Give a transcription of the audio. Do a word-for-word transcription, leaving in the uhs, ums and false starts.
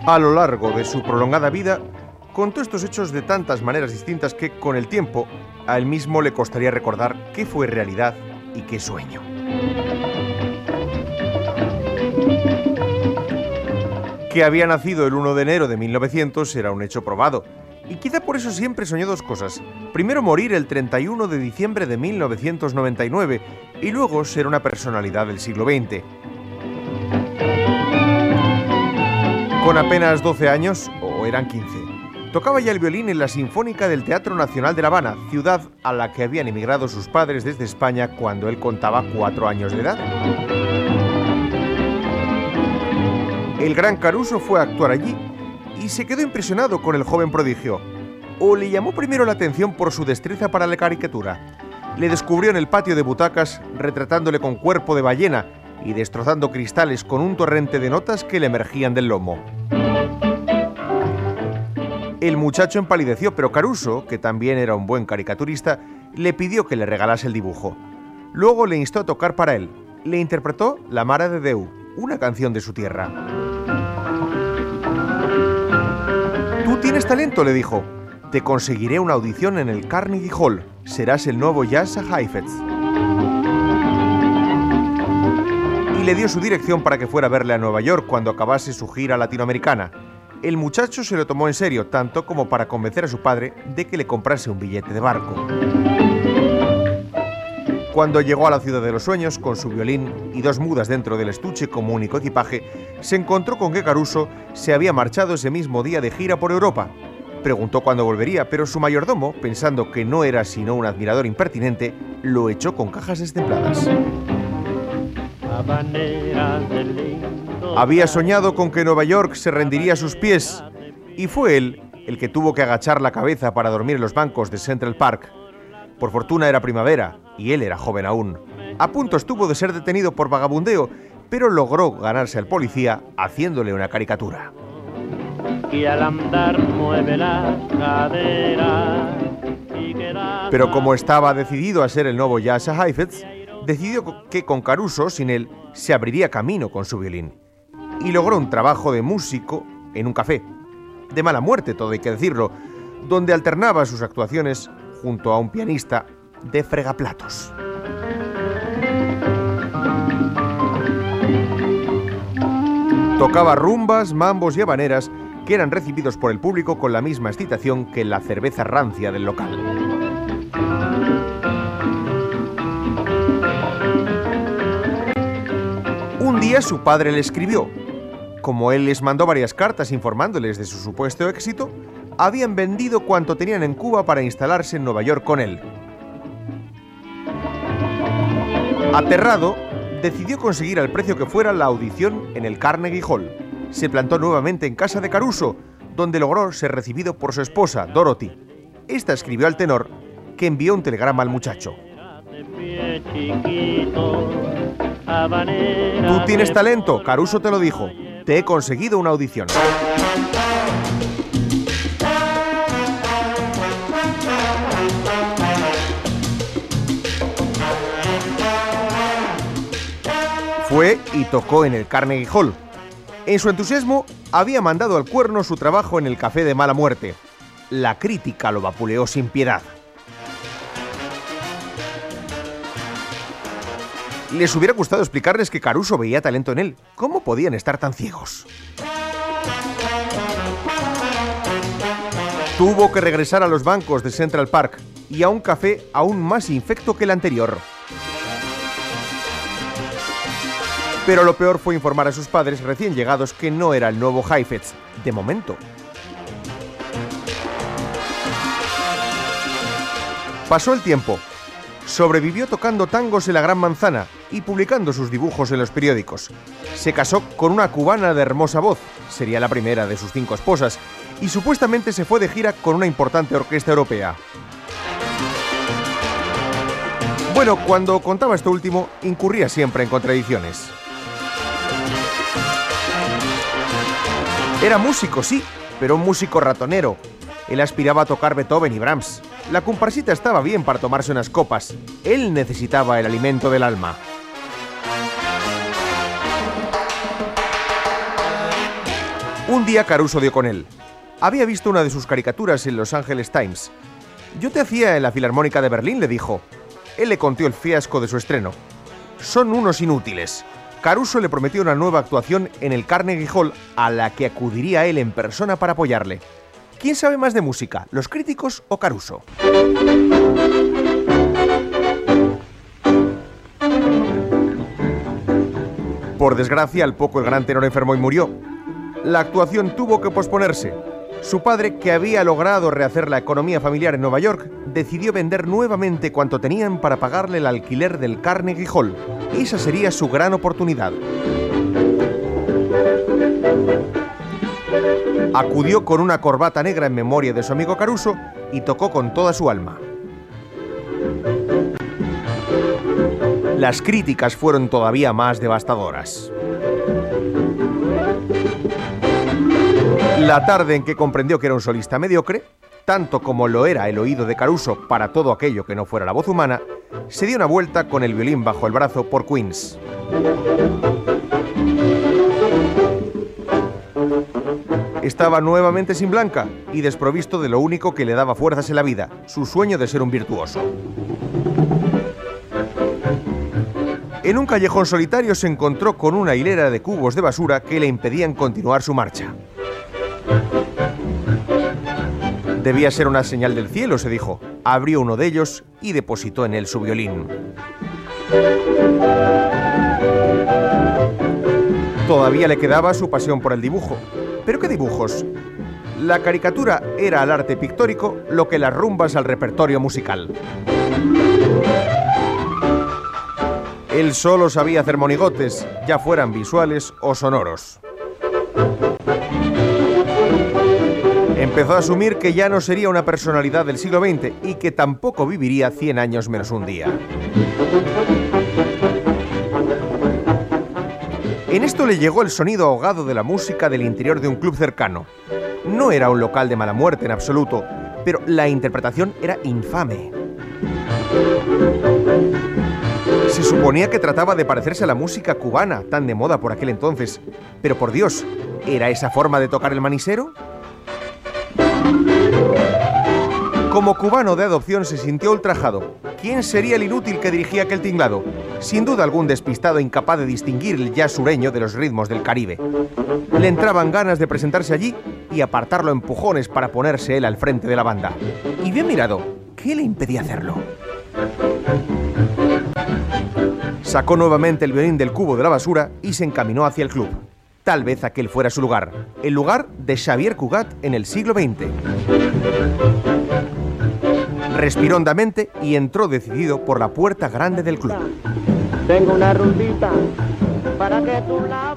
A lo largo de su prolongada vida, contó estos hechos de tantas maneras distintas que, con el tiempo, a él mismo le costaría recordar qué fue realidad y qué sueño. Que había nacido el primero de enero de mil novecientos era un hecho probado, y quizá por eso siempre soñó dos cosas. Primero morir el treinta y uno de diciembre de mil novecientos noventa y nueve, y luego ser una personalidad del siglo veinte. Con apenas doce años, o eran quince, tocaba ya el violín en la Sinfónica del Teatro Nacional de La Habana, ciudad a la que habían emigrado sus padres desde España cuando él contaba cuatro años de edad. El gran Caruso fue a actuar allí y se quedó impresionado con el joven prodigio. O le llamó primero la atención por su destreza para la caricatura. Le descubrió en el patio de butacas, retratándole con cuerpo de ballena y destrozando cristales con un torrente de notas que le emergían del lomo. El muchacho empalideció, pero Caruso, que también era un buen caricaturista, le pidió que le regalase el dibujo. Luego le instó a tocar para él. Le interpretó La Mare de Déu, una canción de su tierra. «Tú tienes talento», le dijo. «Te conseguiré una audición en el Carnegie Hall. Serás el nuevo Jascha Heifetz». Y le dio su dirección para que fuera a verle a Nueva York cuando acabase su gira latinoamericana. El muchacho se lo tomó en serio, tanto como para convencer a su padre de que le comprase un billete de barco. Cuando llegó a la ciudad de los sueños, con su violín y dos mudas dentro del estuche como único equipaje, se encontró con que Caruso se había marchado ese mismo día de gira por Europa. Preguntó cuándo volvería, pero su mayordomo, pensando que no era sino un admirador impertinente, lo echó con cajas destempladas. Había soñado con que Nueva York se rendiría a sus pies, y fue él el que tuvo que agachar la cabeza para dormir en los bancos de Central Park. Por fortuna era primavera, y él era joven aún. A punto estuvo de ser detenido por vagabundeo, pero logró ganarse al policía haciéndole una caricatura. Y al andar mueve la cadera. Pero como estaba decidido a ser el nuevo Jascha Heifetz, decidió que con Caruso, sin él, se abriría camino con su violín. Y logró un trabajo de músico en un café. De mala muerte, todo hay que decirlo, donde alternaba sus actuaciones junto a un pianista de fregaplatos. Tocaba rumbas, mambos y habaneras que eran recibidos por el público con la misma excitación que la cerveza rancia del local. Un día su padre le escribió. Como él les mandó varias cartas informándoles de su supuesto éxito, habían vendido cuanto tenían en Cuba para instalarse en Nueva York con él. Aterrado, decidió conseguir al precio que fuera la audición en el Carnegie Hall. Se plantó nuevamente en casa de Caruso, donde logró ser recibido por su esposa, Dorothy. Esta escribió al tenor, que envió un telegrama al muchacho. «Tú tienes talento», Caruso te lo dijo. «Te he conseguido una audición». Fue y tocó en el Carnegie Hall. En su entusiasmo, había mandado al cuerno su trabajo en el Café de Mala Muerte. La crítica lo vapuleó sin piedad. Les hubiera gustado explicarles que Caruso veía talento en él. ¿Cómo podían estar tan ciegos? Tuvo que regresar a los bancos de Central Park y a un café aún más infecto que el anterior. Pero lo peor fue informar a sus padres recién llegados que no era el nuevo Heifetz, de momento. Pasó el tiempo. Sobrevivió tocando tangos en la Gran Manzana y publicando sus dibujos en los periódicos. Se casó con una cubana de hermosa voz, sería la primera de sus cinco esposas, y supuestamente se fue de gira con una importante orquesta europea. Bueno, cuando contaba esto último, incurría siempre en contradicciones. Era músico, sí, pero un músico ratonero. Él aspiraba a tocar Beethoven y Brahms. La comparsita estaba bien para tomarse unas copas. Él necesitaba el alimento del alma. Un día Caruso dio con él. Había visto una de sus caricaturas en Los Angeles Times. «Yo te hacía en la Filarmónica de Berlín», le dijo. Él le contó el fiasco de su estreno. «Son unos inútiles». Caruso le prometió una nueva actuación en el Carnegie Hall a la que acudiría él en persona para apoyarle. ¿Quién sabe más de música, los críticos o Caruso? Por desgracia, al poco el gran tenor enfermó y murió. La actuación tuvo que posponerse. Su padre, que había logrado rehacer la economía familiar en Nueva York, decidió vender nuevamente cuanto tenían para pagarle el alquiler del Carnegie Hall. Esa sería su gran oportunidad. Acudió con una corbata negra en memoria de su amigo Caruso y tocó con toda su alma. Las críticas fueron todavía más devastadoras. La tarde en que comprendió que era un solista mediocre, tanto como lo era el oído de Caruso para todo aquello que no fuera la voz humana, se dio una vuelta con el violín bajo el brazo por Queens. Estaba nuevamente sin blanca y desprovisto de lo único que le daba fuerzas en la vida, su sueño de ser un virtuoso. En un callejón solitario se encontró con una hilera de cubos de basura que le impedían continuar su marcha. Debía ser una señal del cielo, se dijo. Abrió uno de ellos y depositó en él su violín. Todavía le quedaba su pasión por el dibujo. ¿Pero qué dibujos? La caricatura era al arte pictórico lo que las rumbas al repertorio musical. Él solo sabía hacer monigotes, ya fueran visuales o sonoros. Empezó a asumir que ya no sería una personalidad del siglo veinte y que tampoco viviría cien años menos un día. En esto le llegó el sonido ahogado de la música del interior de un club cercano. No era un local de mala muerte en absoluto, pero la interpretación era infame. Se suponía que trataba de parecerse a la música cubana, tan de moda por aquel entonces. Pero por Dios, ¿era esa forma de tocar el manisero? Como cubano de adopción se sintió ultrajado. ¿Quién sería el inútil que dirigía aquel tinglado? Sin duda algún despistado incapaz de distinguir el jazz sureño de los ritmos del Caribe. Le entraban ganas de presentarse allí y apartarlo a empujones para ponerse él al frente de la banda. Y bien mirado, ¿qué le impedía hacerlo? Sacó nuevamente el violín del cubo de la basura y se encaminó hacia el club. Tal vez aquel fuera su lugar, el lugar de Xavier Cugat en el siglo veinte. Respiró hondamente y entró decidido por la puerta grande del club. Tengo una rumbita para que tú la